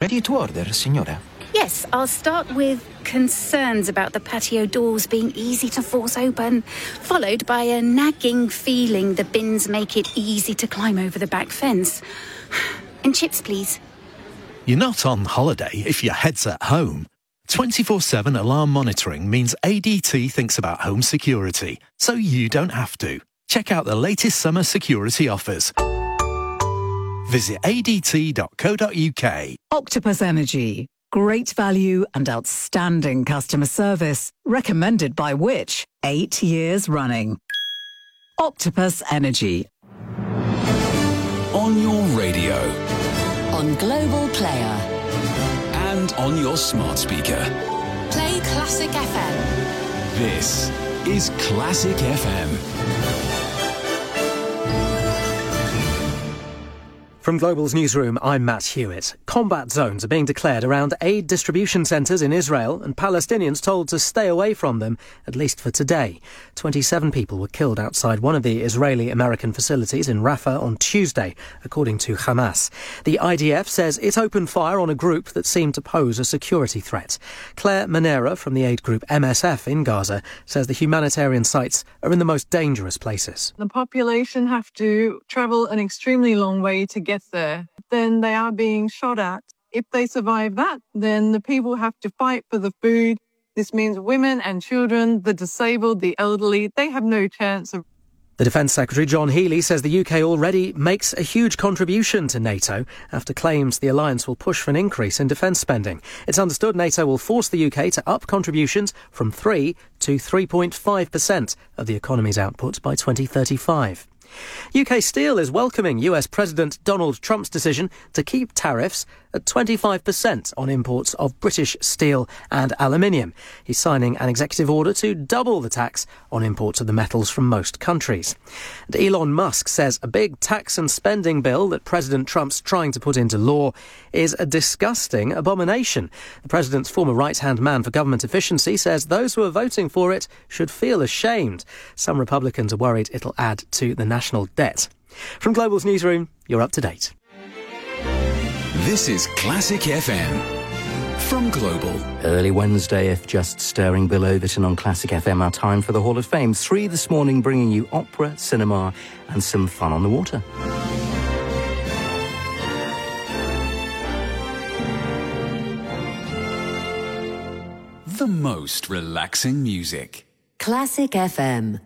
Ready to order, signora? Yes, I'll start with concerns about the patio doors being easy to force open, followed by a nagging feeling the bins make it easy to climb over the back fence. And chips, please. You're not on holiday if your head's at home. 24/7 alarm monitoring means ADT thinks about home security, so you don't have to. Check out the latest summer security offers. Visit adt.co.uk. Octopus Energy. Great value and outstanding customer service. Recommended by Which? 8 years running. Octopus Energy. On your radio. On Global Player. And on your smart speaker. Play Classic FM. This is Classic FM. From Global's newsroom, I'm Matt Hewitt. Combat zones are being declared around aid distribution centres in Israel and Palestinians told to stay away from them, at least for today. 27 people were killed outside one of the Israeli-American facilities in Rafah on Tuesday, according to Hamas. The IDF says it opened fire on a group that seemed to pose a security threat. Claire Manera from the aid group MSF in Gaza says the humanitarian sites are in the most dangerous places. The population have to travel an extremely long way to get there. Then they are being shot at. If they survive that, then the people have to fight for the food. This means women and children, the disabled, the elderly, they have no chance of. The Defence Secretary John Healey says the UK already makes a huge contribution to NATO after claims the alliance will push for an increase in defence spending. It's understood NATO will force the UK to up contributions from 3 to 3.5% of the economy's output by 2035. UK Steel is welcoming US President Donald Trump's decision to keep tariffs at 25% on imports of British steel and aluminium. He's signing an executive order to double the tax on imports of the metals from most countries. And Elon Musk says a big tax and spending bill that President Trump's trying to put into law is a disgusting abomination. The president's former right-hand man for government efficiency says those who are voting for it should feel ashamed. Some Republicans are worried it'll add to the national debt. From Global's newsroom, you're up to date. This is Classic FM. From Global. Early Wednesday, if just stirring Bill Overton on Classic FM, our time for the Hall of Fame. 3 this morning, bringing you opera, cinema and some fun on the water. The most relaxing music. Classic FM.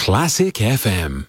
Classic FM.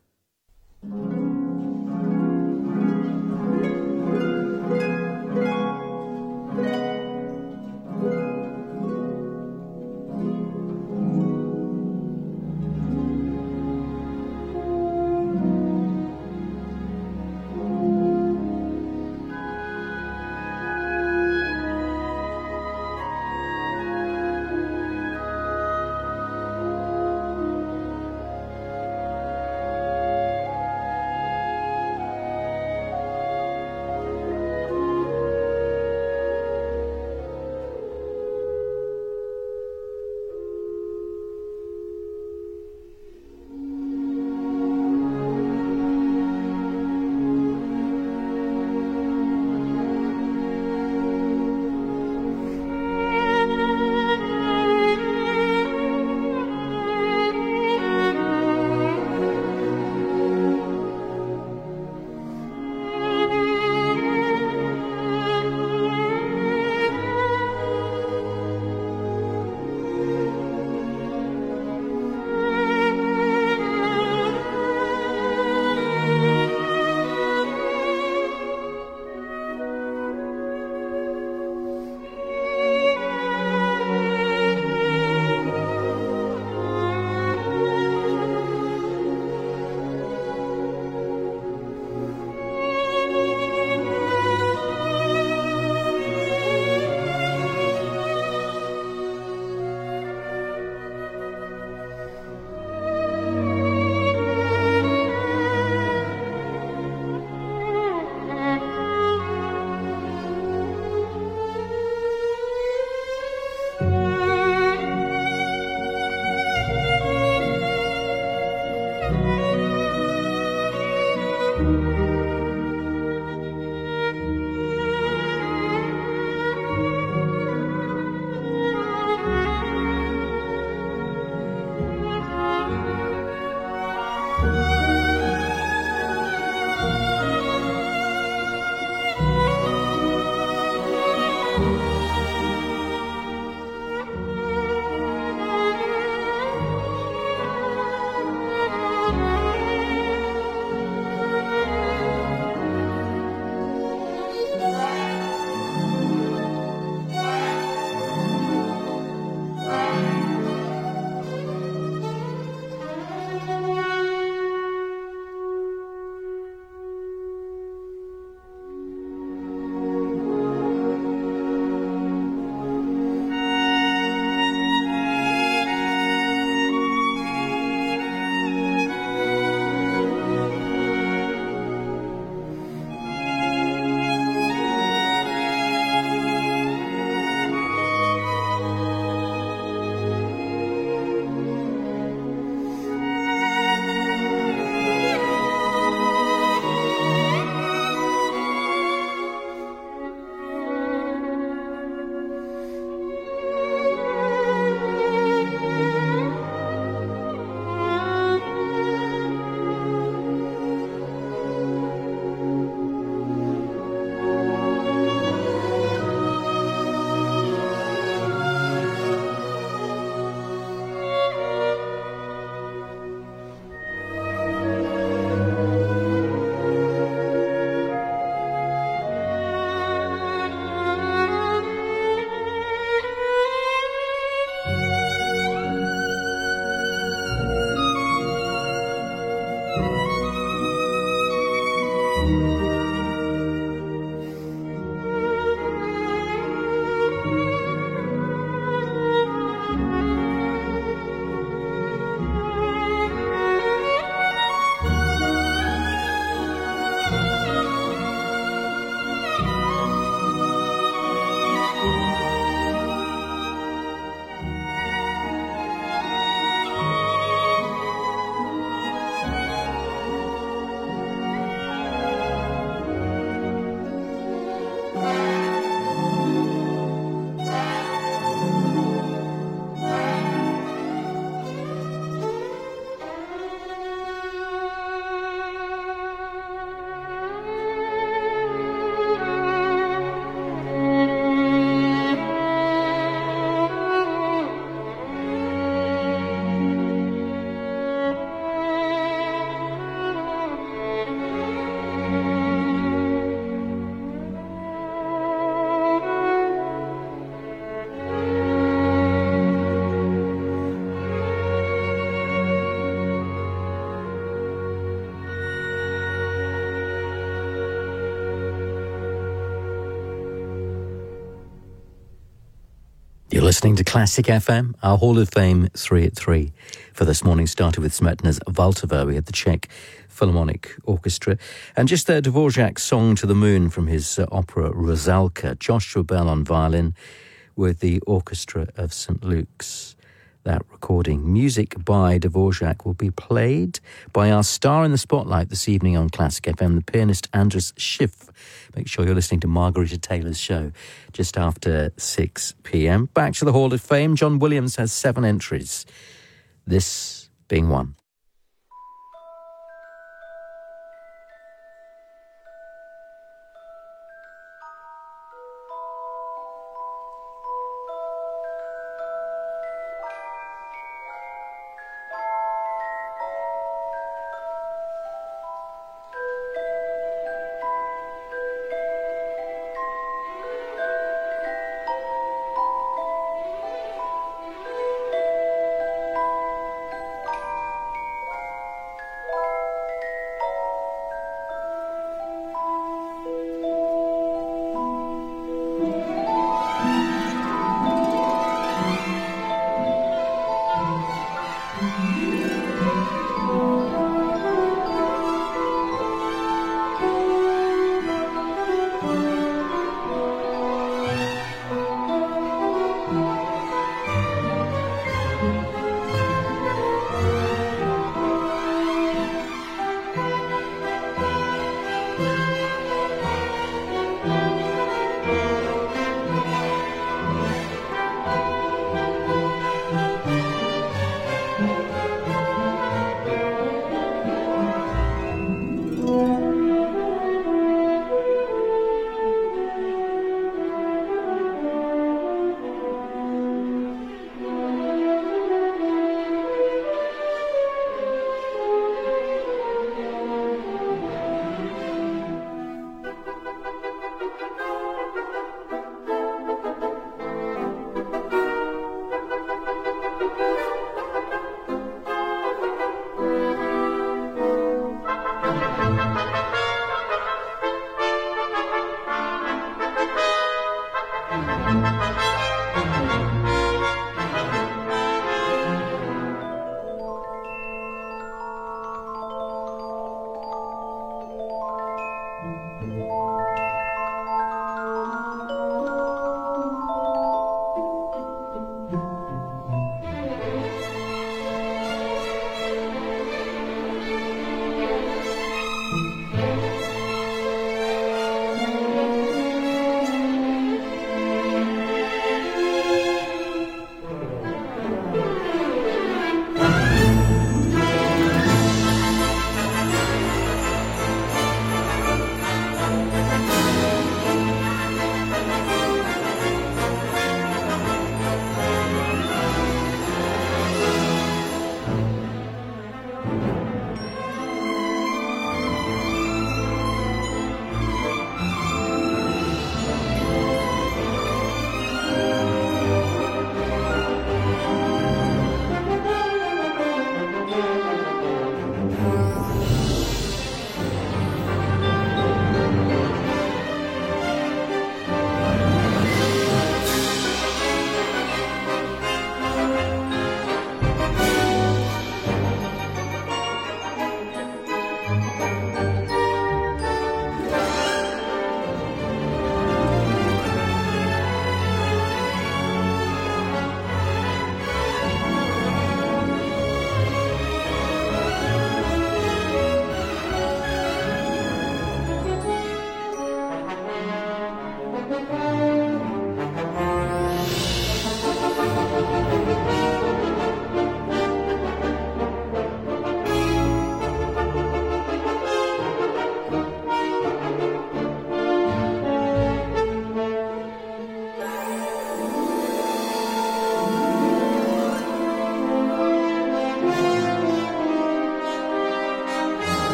You're listening to Classic FM, our Hall of Fame 3 at 3. For this morning, started with Smetana's Valtava. We had the Czech Philharmonic Orchestra. And just there, Dvorak's Song to the Moon from his opera Rusalka. Joshua Bell on violin with the Orchestra of St. Luke's. That recording. Music by Dvorak will be played by our star in the spotlight this evening on Classic FM, the pianist Andras Schiff. Make sure you're listening to Margarita Taylor's show just after 6 p.m. Back to the Hall of Fame. John Williams has 7 entries, this being one.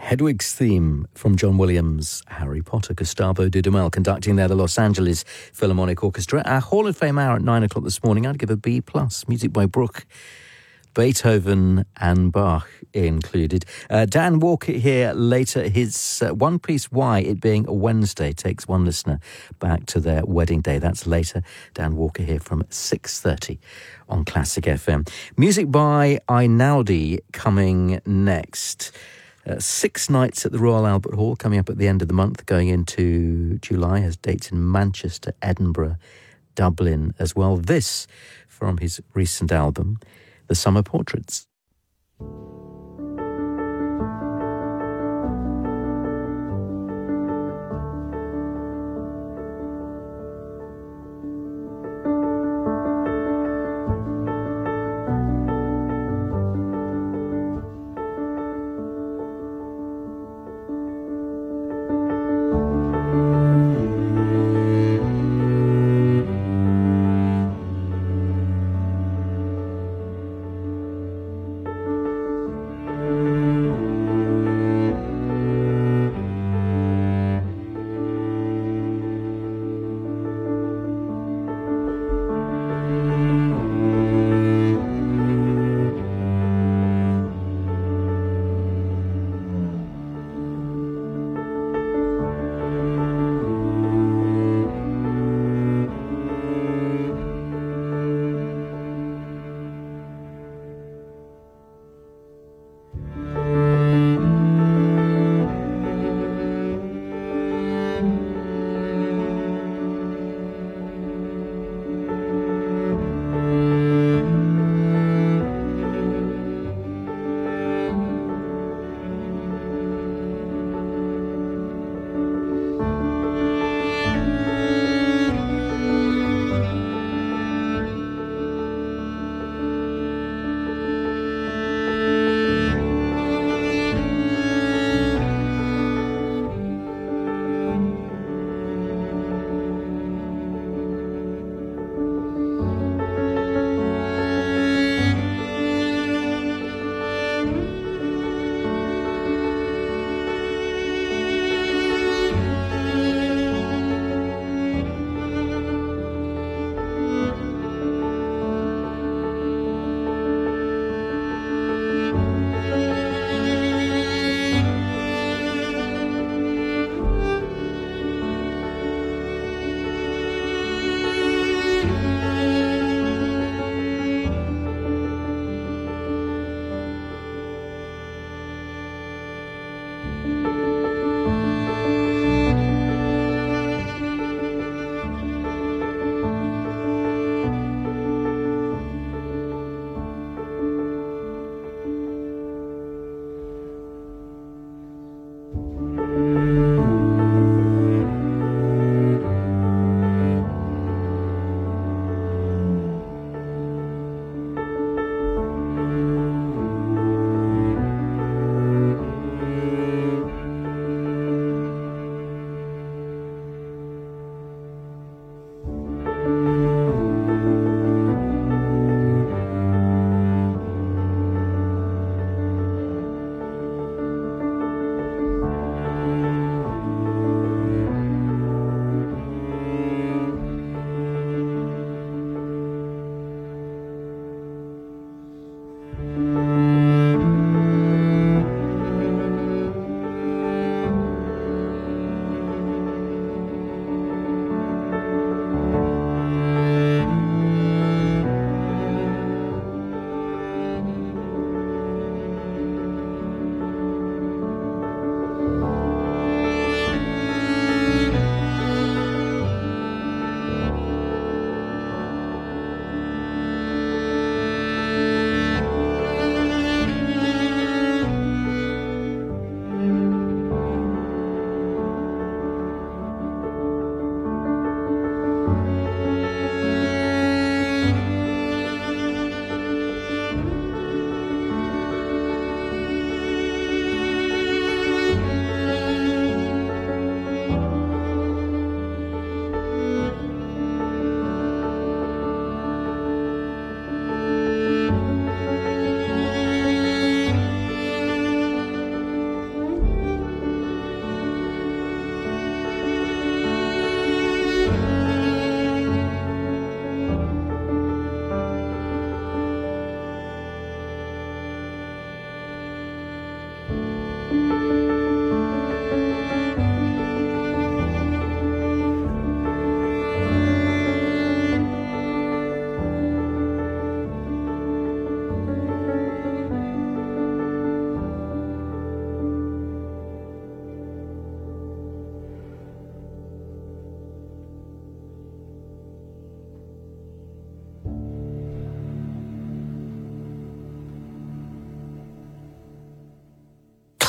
Hedwig's theme from John Williams' Harry Potter. Gustavo Dudamel conducting there the Los Angeles Philharmonic Orchestra. Our Hall of Fame hour at 9 o'clock this morning, I'd give a B+. Music by Bruch, Beethoven and Bach included. Dan Walker here later. His One Piece Why, it being a Wednesday, takes one listener back to their wedding day. That's later. Dan Walker here from 6:30 on Classic FM. Music by Einaudi coming next. 6 nights at the Royal Albert Hall coming up at the end of the month, going into July, has dates in Manchester, Edinburgh, Dublin as well. This from his recent album, The Summer Portraits.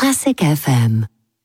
Classic FM.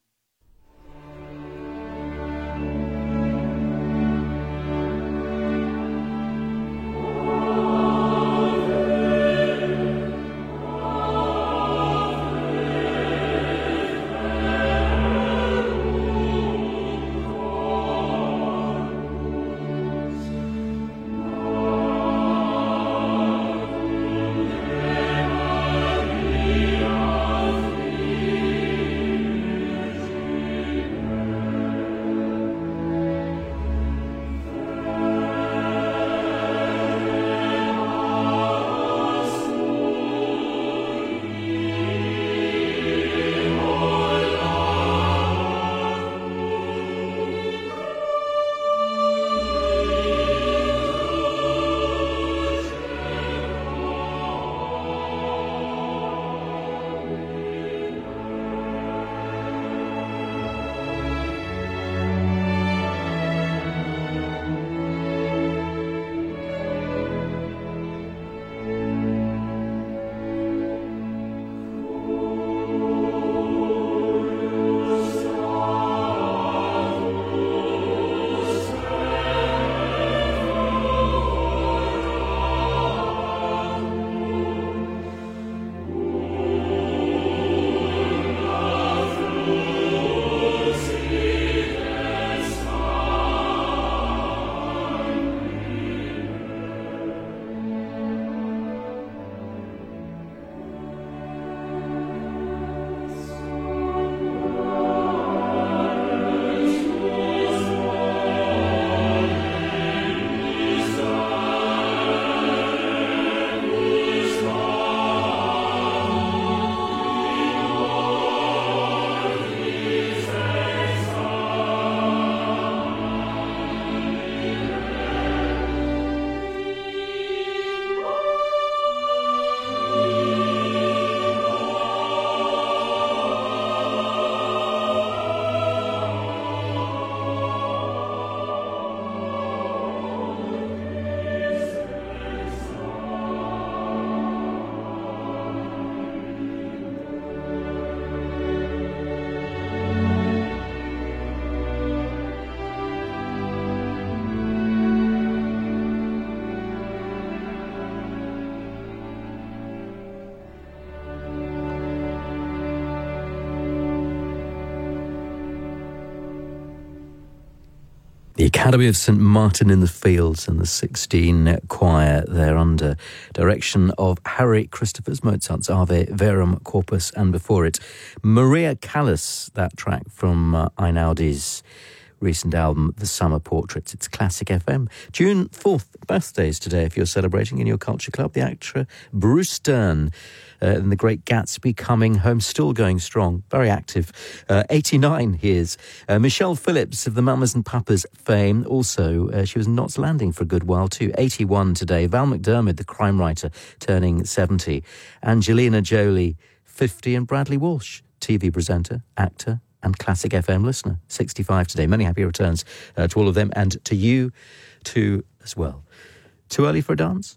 The Academy of St Martin in the Fields and the 16 Choir. They're under direction of Harry Christophers, Mozart's Ave Verum Corpus, and before it, Maria Callas, that track from Einaudi's recent album, The Summer Portraits. It's Classic FM. June 4th, birthdays today, if you're celebrating in your culture club. The actor Bruce Dern in The Great Gatsby coming home, still going strong, very active. 89 he is. Michelle Phillips of the Mamas and Papas fame, also she was in Knots Landing for a good while too. 81 today. Val McDermid, the crime writer, turning 70. Angelina Jolie, 50. And Bradley Walsh, TV presenter, actor, and Classic FM listener, 65 today. Many happy returns to all of them and to you too as well. Too early for a dance?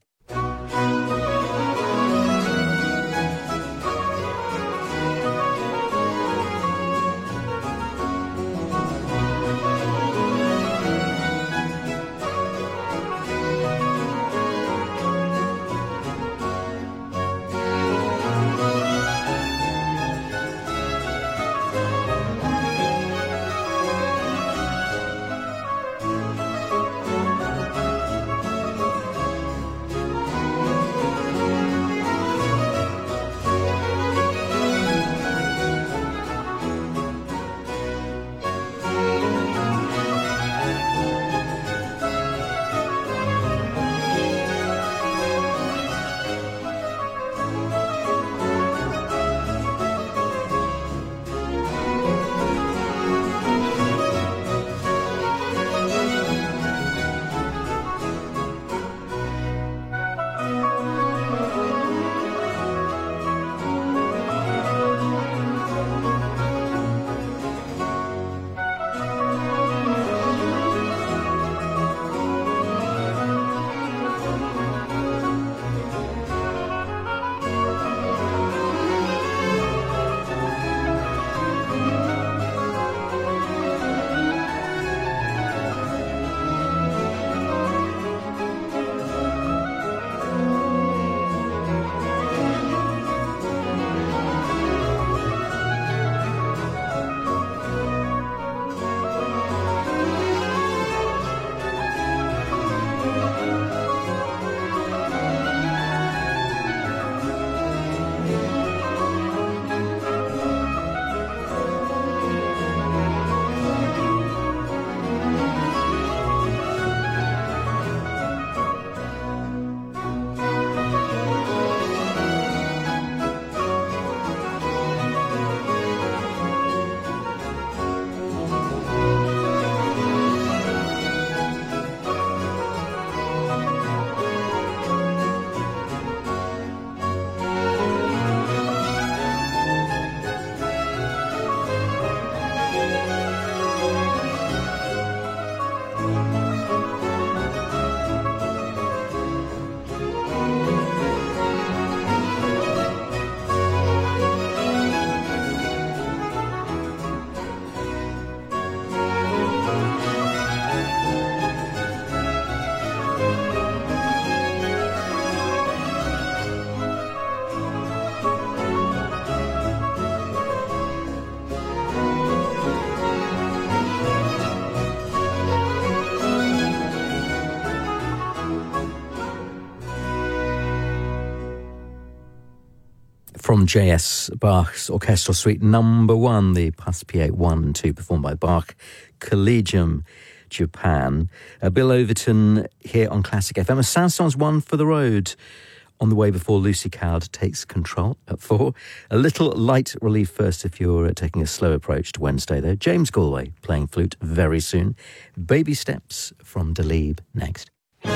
from J.S. Bach's Orchestral Suite Number 1, the Passepied 1 and 2, performed by Bach Collegium Japan. Bill Overton here on Classic FM. A Sandstorms one for the road on the way before Lucy Cowd takes control at 4. A little light relief first if you're taking a slow approach to Wednesday, though. James Galway playing flute very soon. Baby Steps from Dalib next.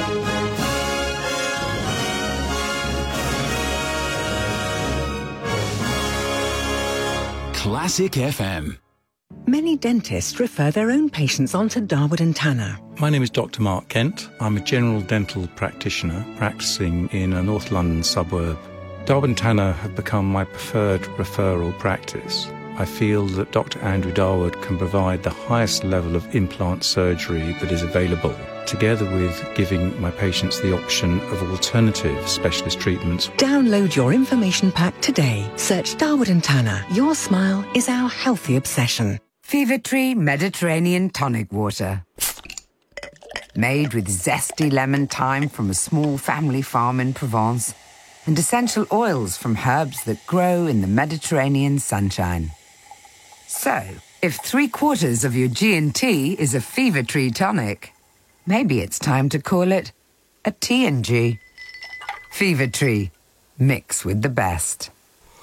Classic FM. Many dentists refer their own patients on to Darwood and Tanner. My name is Dr. Mark Kent. I'm a general dental practitioner practicing in a North London suburb. Darwood and Tanner have become my preferred referral practice. I feel that Dr. Andrew Darwood can provide the highest level of implant surgery that is available, together with giving my patients the option of alternative specialist treatments. Download your information pack today. Search Darwood and Tanner. Your smile is our healthy obsession. Fever Tree Mediterranean Tonic Water. Made with zesty lemon thyme from a small family farm in Provence and essential oils from herbs that grow in the Mediterranean sunshine. So, if 3/4 of your G&T is a Fever Tree tonic, maybe it's time to call it a T&G. Fever Tree. Mix with the best.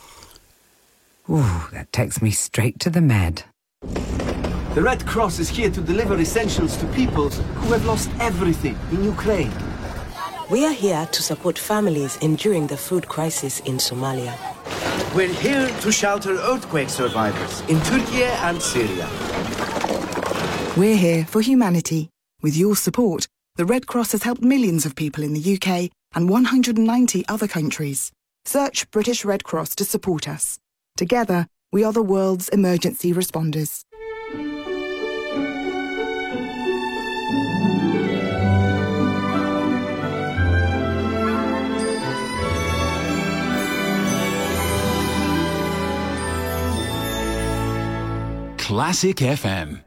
Ooh, that takes me straight to the med. The Red Cross is here to deliver essentials to people who have lost everything in Ukraine. We are here to support families enduring the food crisis in Somalia. We're here to shelter earthquake survivors in Turkey and Syria. We're here for humanity. With your support, the Red Cross has helped millions of people in the UK and 190 other countries. Search British Red Cross to support us. Together, we are the world's emergency responders. Classic FM.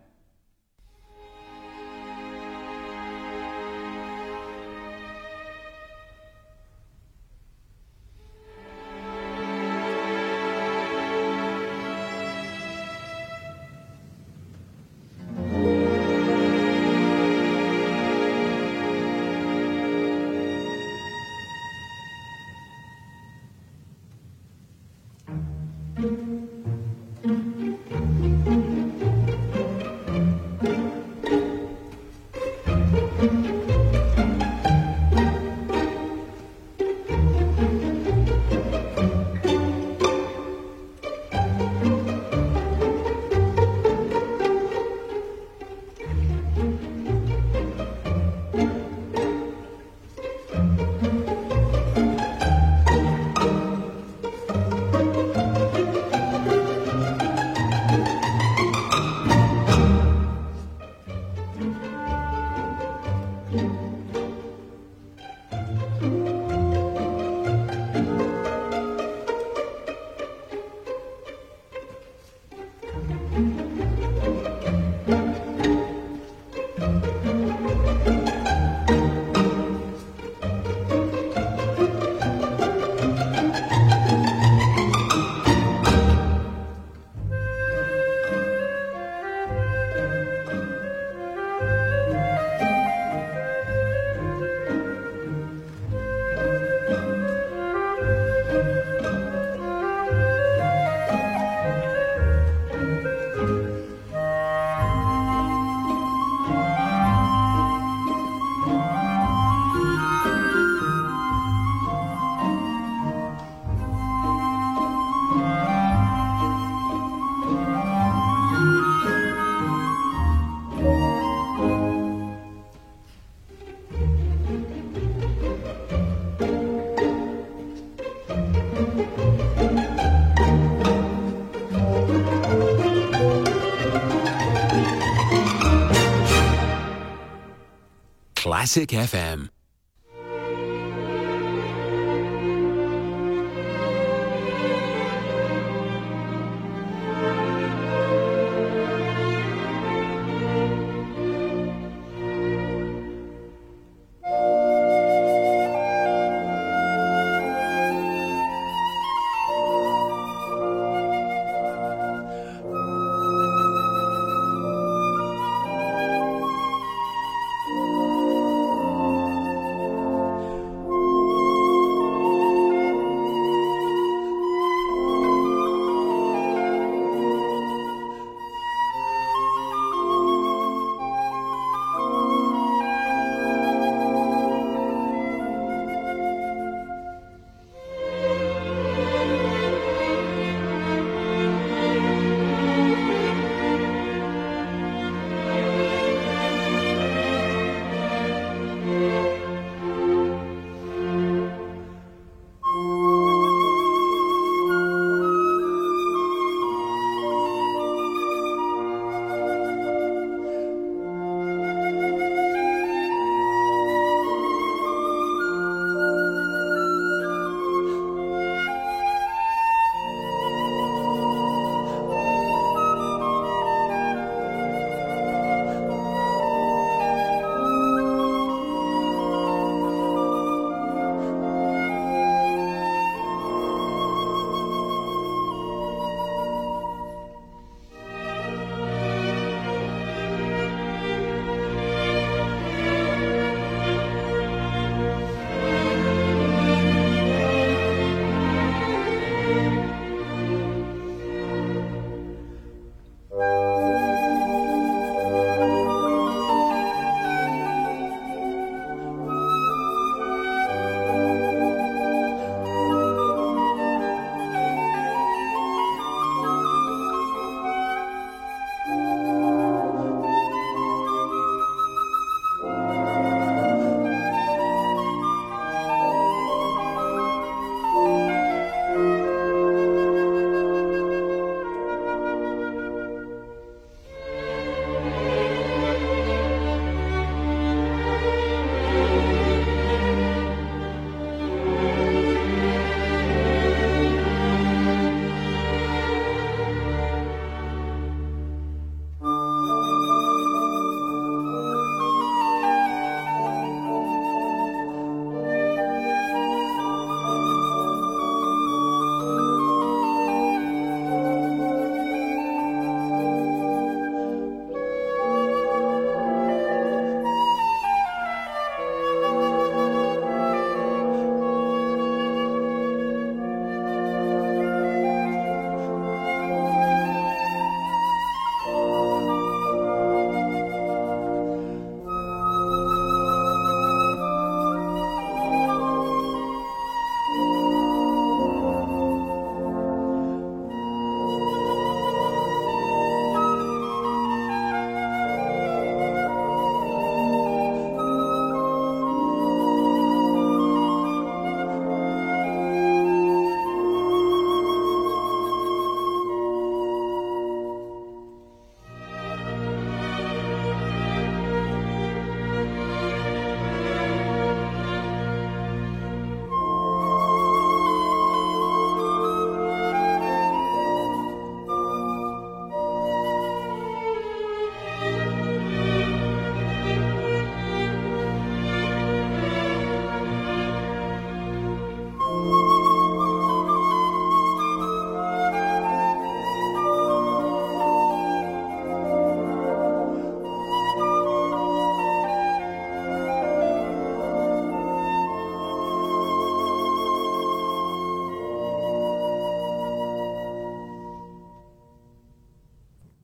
Classic FM.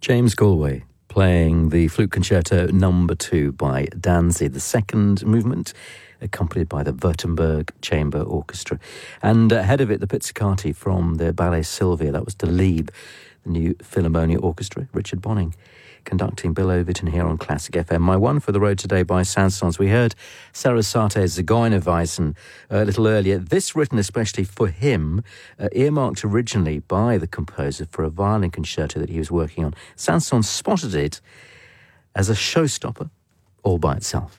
James Galway playing the Flute Concerto No. 2 by Danzig, the second movement, accompanied by the Württemberg Chamber Orchestra. And ahead of it, the Pizzicati from the Ballet Sylvia. That was to lead the new Philharmonia Orchestra. Richard Bonning conducting, Bill Overton here on Classic FM. My one for the road today by Saint-Saëns. We heard Sarasate's Zigeunerweisen a little earlier. This written especially for him, earmarked originally by the composer for a violin concerto that he was working on. Saint-Saëns spotted it as a showstopper all by itself.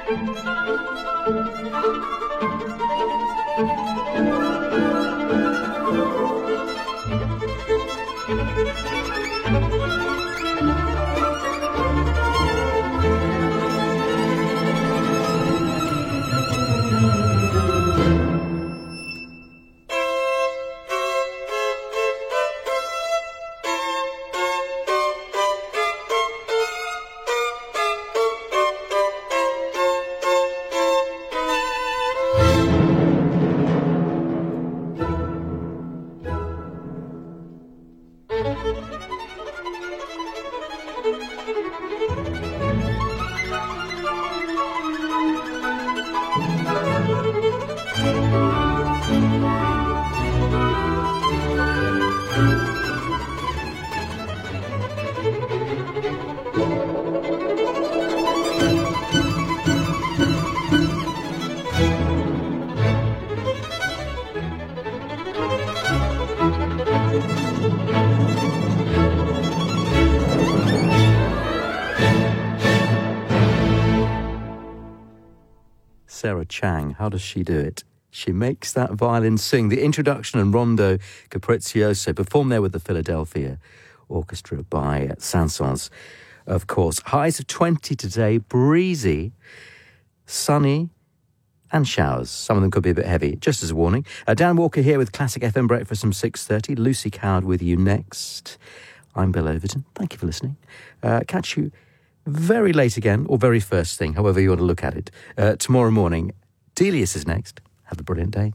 Sarah Chang, how does she do it? She makes that violin sing. The introduction and Rondo Capriccioso, performed there with the Philadelphia Orchestra by Saint-Saëns, of course. Highs of 20 today, breezy, sunny, and showers. Some of them could be a bit heavy, just as a warning. Dan Walker here with Classic FM Breakfast from 6:30. Lucy Coward with you next. I'm Bill Overton. Thank you for listening. Catch you very late again, or very first thing, however you want to look at it, tomorrow morning. Delius is next. Have a brilliant day.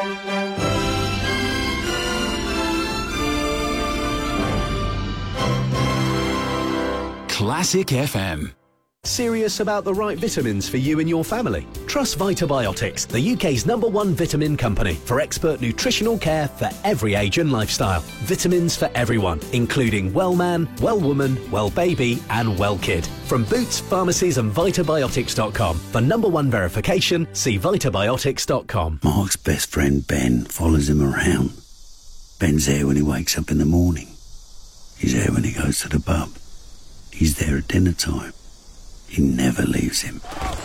Classic FM. Serious about the right vitamins for you and your family? Trust Vitabiotics, the UK's #1 vitamin company, for expert nutritional care for every age and lifestyle. Vitamins for everyone, including well man, well woman, well baby and well kid. From Boots, pharmacies and Vitabiotics.com. For #1 verification, see Vitabiotics.com. Mark's best friend Ben follows him around. Ben's there when he wakes up in the morning. He's there when he goes to the pub. He's there at dinner time. He never leaves him.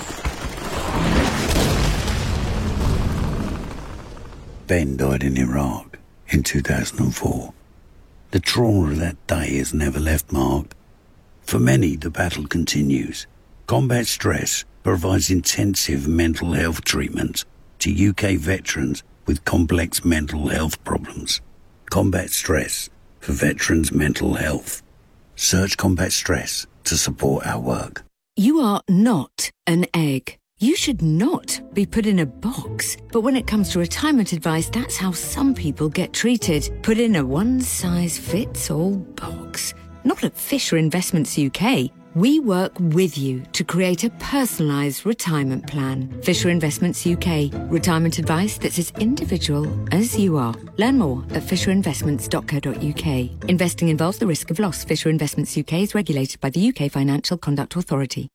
Ben died in Iraq in 2004. The trauma of that day has never left Mark. For many, the battle continues. Combat Stress provides intensive mental health treatment to UK veterans with complex mental health problems. Combat Stress for veterans' mental health. Search Combat Stress to support our work. You are not an egg. You should not be put in a box. But when it comes to retirement advice, that's how some people get treated. Put in a one-size-fits-all box. Not at Fisher Investments UK. We work with you to create a personalised retirement plan. Fisher Investments UK. Retirement advice that's as individual as you are. Learn more at fisherinvestments.co.uk. Investing involves the risk of loss. Fisher Investments UK is regulated by the UK Financial Conduct Authority.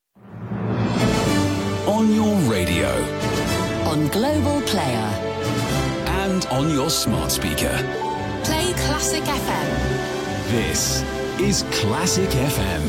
On your radio. On Global Player. And on your smart speaker. Play Classic FM. This is Classic FM.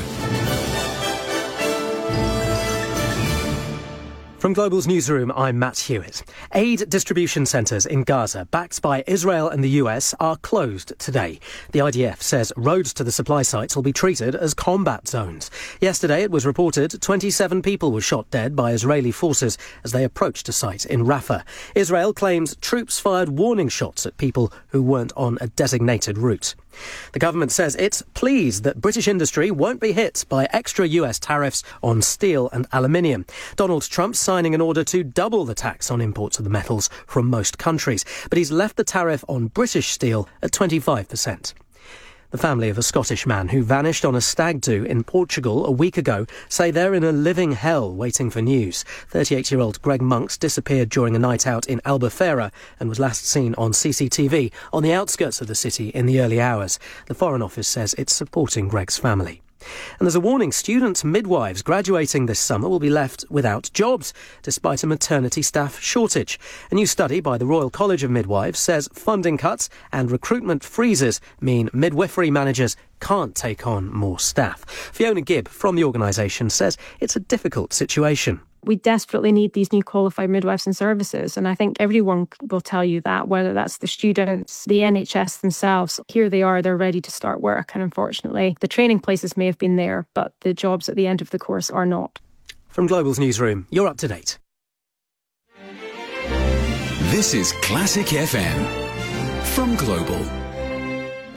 From Global's newsroom, I'm Matt Hewitt. Aid distribution centres in Gaza, backed by Israel and the US, are closed today. The IDF says roads to the supply sites will be treated as combat zones. Yesterday, it was reported 27 people were shot dead by Israeli forces as they approached a site in Rafah. Israel claims troops fired warning shots at people who weren't on a designated route. The government says it's pleased that British industry won't be hit by extra US tariffs on steel and aluminium. Donald Trump's signing an order to double the tax on imports of the metals from most countries, but he's left the tariff on British steel at 25%. The family of a Scottish man who vanished on a stag do in Portugal a week ago say they're in a living hell waiting for news. 38-year-old Greg Monks disappeared during a night out in Albufeira and was last seen on CCTV on the outskirts of the city in the early hours. The Foreign Office says it's supporting Greg's family. And there's a warning: student midwives graduating this summer will be left without jobs, despite a maternity staff shortage. A new study by the Royal College of Midwives says funding cuts and recruitment freezes mean midwifery managers can't take on more staff. Fiona Gibb from the organisation says it's a difficult situation. We desperately need these new qualified midwives and services, and I think everyone will tell you that, whether that's the students, the NHS themselves. Here they are, they're ready to start work, and unfortunately the training places may have been there, but the jobs at the end of the course are not. From Global's newsroom, you're up to date. This is Classic FM from Global.